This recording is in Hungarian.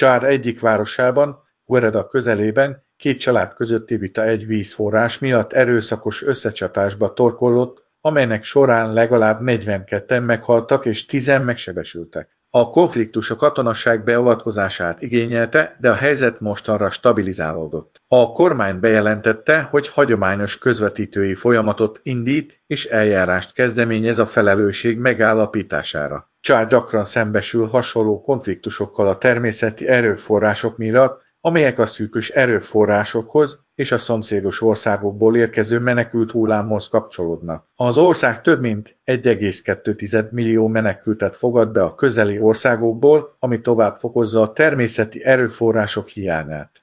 Csád egyik városában, Huereda közelében két család közötti vita egy vízforrás miatt erőszakos összecsapásba torkollott, amelynek során legalább 42-en meghaltak és 10-en megsebesültek. A konfliktus a katonasság beavatkozását igényelte, de a helyzet mostanra stabilizálódott. A kormány bejelentette, hogy hagyományos közvetítői folyamatot indít és eljárást kezdeményez a felelősség megállapítására. Csád gyakran szembesül hasonló konfliktusokkal a természeti erőforrások miatt, amelyek a szűkös erőforrásokhoz és a szomszédos országokból érkező menekült hullámhoz kapcsolódnak. Az ország több mint 1,2 millió menekültet fogad be a közeli országokból, ami tovább fokozza a természeti erőforrások hiányát.